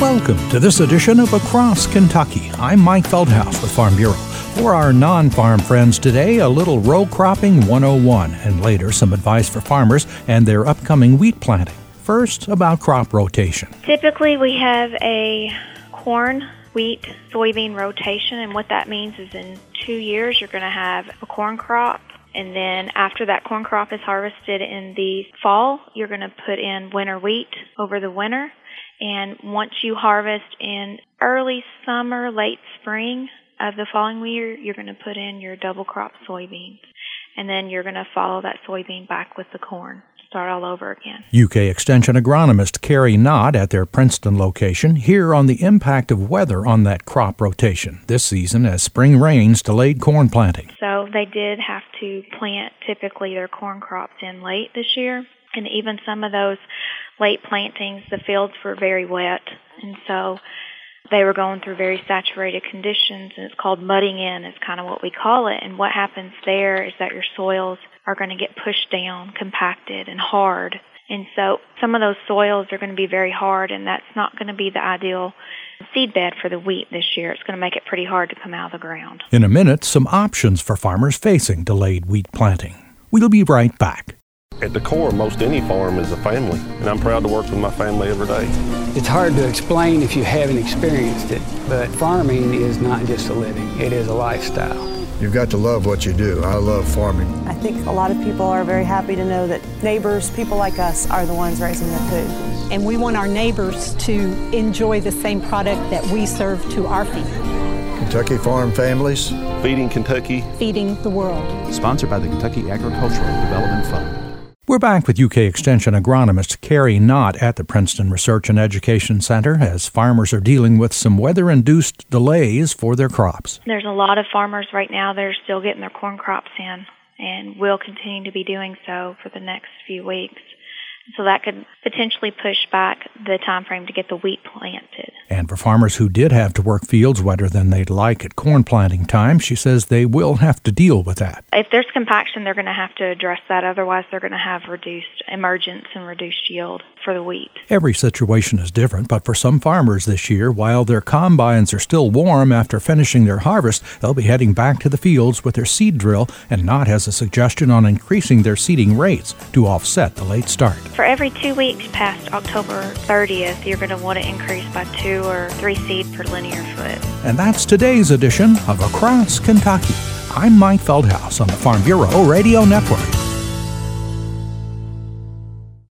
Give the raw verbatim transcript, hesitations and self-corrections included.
Welcome to this edition of Across Kentucky. I'm Mike Feldhaus with Farm Bureau. For our non-farm friends today, a little row cropping one oh one, and later some advice for farmers and their upcoming wheat planting. First, about crop rotation. Typically, we have a corn, wheat, soybean rotation, and what that means is in two years you're going to have a corn crop, and then after that corn crop is harvested in the fall, you're going to put in winter wheat over the winter. And once you harvest in early summer, late spring of the following year, you're going to put in your double crop soybeans. And then you're going to follow that soybean back with the corn. Start all over again. U K Extension agronomist Carrie Knott at their Princeton location here on the impact of weather on that crop rotation this season as spring rains delayed corn planting. So they did have to plant typically their corn crops in late this year. And even some of those late plantings, the fields were very wet, and so they were going through very saturated conditions, and it's called mudding in is kind of what we call it. And what happens there is that your soils are going to get pushed down, compacted, and hard. And so some of those soils are going to be very hard, and that's not going to be the ideal seed bed for the wheat this year. It's going to make it pretty hard to come out of the ground. In a minute, some options for farmers facing delayed wheat planting. We'll be right back. At the core, most any farm is a family, and I'm proud to work with my family every day. It's hard to explain if you haven't experienced it, but farming is not just a living, it is a lifestyle. You've got to love what you do. I love farming. I think a lot of people are very happy to know that neighbors, people like us, are the ones raising their food. And we want our neighbors to enjoy the same product that we serve to our feed. Kentucky Farm Families. Feeding Kentucky. Feeding the world. Sponsored by the Kentucky Agricultural Development Fund. We're back with U K Extension agronomist Carrie Knott at the Princeton Research and Education Center as farmers are dealing with some weather-induced delays for their crops. There's a lot of farmers right now that are still getting their corn crops in and will continue to be doing so for the next few weeks. So that could potentially push back the time frame to get the wheat planted. And for farmers who did have to work fields wetter than they'd like at corn planting time, she says they will have to deal with that. If there's compaction, they're going to have to address that. Otherwise, they're going to have reduced emergence and reduced yield for the wheat. Every situation is different, but for some farmers this year, while their combines are still warm after finishing their harvest, they'll be heading back to the fields with their seed drill, and Knott has a suggestion on increasing their seeding rates to offset the late start. For every two weeks past October thirtieth, you're going to want to increase by two or three seed per linear foot. And that's today's edition of Across Kentucky. I'm Mike Feldhaus on the Farm Bureau Radio Network.